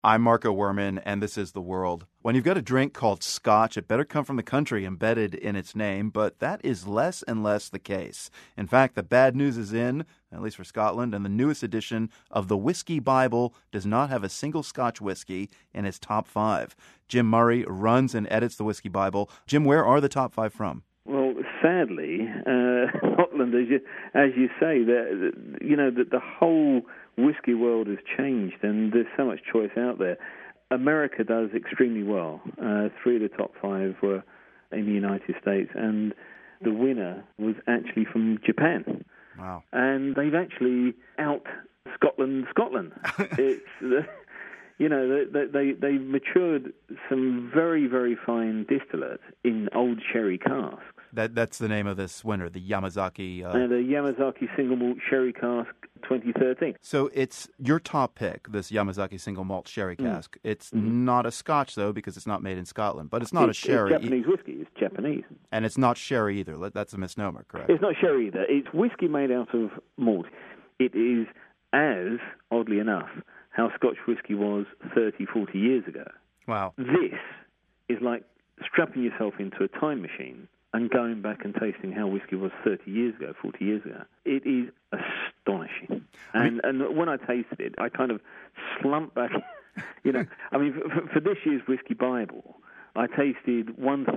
I'm Marco Werman, and this is The World. When you've got a drink called Scotch, it better come from the country embedded in its name, but that is less and less the case. In fact, the bad news is in, at least for Scotland, and the newest edition of the Whiskey Bible does not have a single Scotch whiskey in its top 5. Jim Murray runs and edits the Whiskey Bible. Jim, where are the top 5 from? Well, sadly, Scotland, as you say, the whole whiskey world has changed, and there's so much choice out there. America does extremely well. 3 of the top 5 were in the United States, and the winner was actually from Japan. Wow! And they've actually out Scotland. It's they matured some very, very fine distillate in old sherry casks. That's the name of this winner, the Yamazaki. The Yamazaki Single Malt Sherry Cask 2013. So it's your top pick, this Yamazaki Single Malt Sherry Cask. It's not a Scotch, though, because it's not made in Scotland. But it's not a sherry. It's Japanese whiskey. It's Japanese. And it's not sherry either. That's a misnomer, correct? It's not sherry either. It's whiskey made out of malt. It is, as, oddly enough, how Scotch whiskey was 30, 40 years ago. Wow. This is like strapping yourself into a time machine and going back and tasting how whiskey was 30 years ago, 40 years ago. It is astonishing. And when I tasted it, I kind of slumped back. For this year's Whiskey Bible, I tasted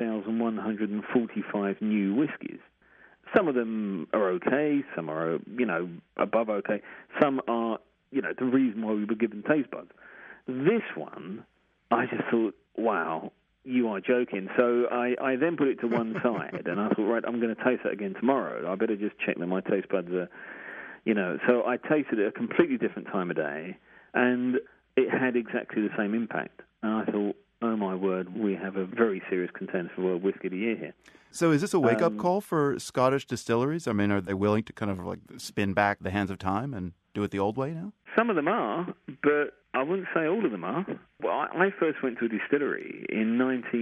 1,145 new whiskies. Some of them are okay, some are, above okay. Some are, the reason why we were given taste buds. This one, I just thought, wow, you are joking. So I then put it to one side, and I thought, right, I'm going to taste that again tomorrow. I better just check that my taste buds are, So I tasted it at a completely different time of day, and it had exactly the same impact. And I thought, oh my word, we have a very serious contender for World Whiskey of the Year here. So is this a wake-up call for Scottish distilleries? I mean, are they willing to kind of like spin back the hands of time and do it the old way now? Some of them are, but I wouldn't say all of them are. Well, I first went to a distillery in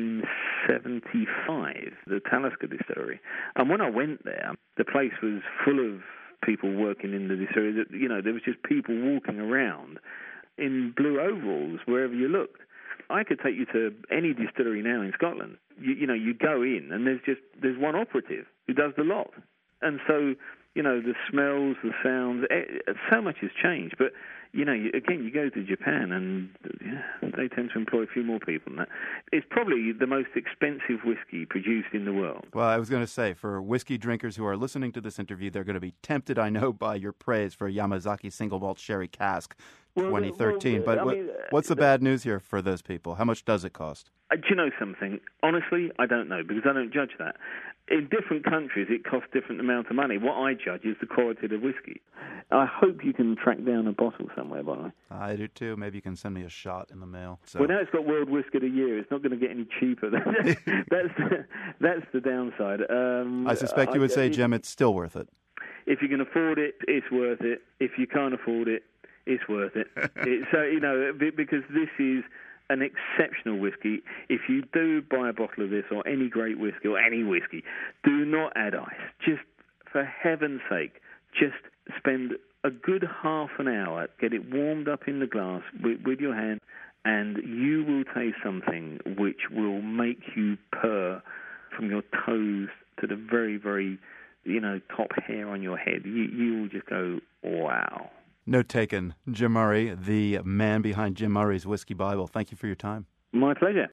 1975, the Talisker Distillery. And when I went there, the place was full of people working in the distillery. There was just people walking around in blue overalls wherever you looked. I could take you to any distillery now in Scotland. You go in and there's one operative who does the lot. And so, the smells, the sounds, so much has changed. But, you go to Japan and they tend to employ a few more people than that. It's probably the most expensive whiskey produced in the world. Well, I was going to say, for whiskey drinkers who are listening to this interview, they're going to be tempted, I know, by your praise for Yamazaki Single Malt Sherry Cask 2013. What's the bad news here for those people? How much does it cost? Do you know something? Honestly, I don't know, because I don't judge that. In different countries, it costs different amount of money. What I judge is the quality of the whiskey. I hope you can track down a bottle somewhere, by the way. I do too. Maybe you can send me a shot in the mail. So. Well, now it's got World Whiskey of the Year. It's not going to get any cheaper. That's the downside. I suspect you would say, Jim, it's still worth it. If you can afford it, it's worth it. If you can't afford it, it's worth it. Because this is an exceptional whiskey. If you do buy a bottle of this, or any great whiskey, or any whiskey, do not add ice. Just, for heaven's sake, just spend a good half an hour, get it warmed up in the glass with your hand, and you will taste something which will make you purr from your toes to the very, very, top hair on your head. You will just go, wow. Note taken. Jim Murray, the man behind Jim Murray's Whiskey Bible. Thank you for your time. My pleasure.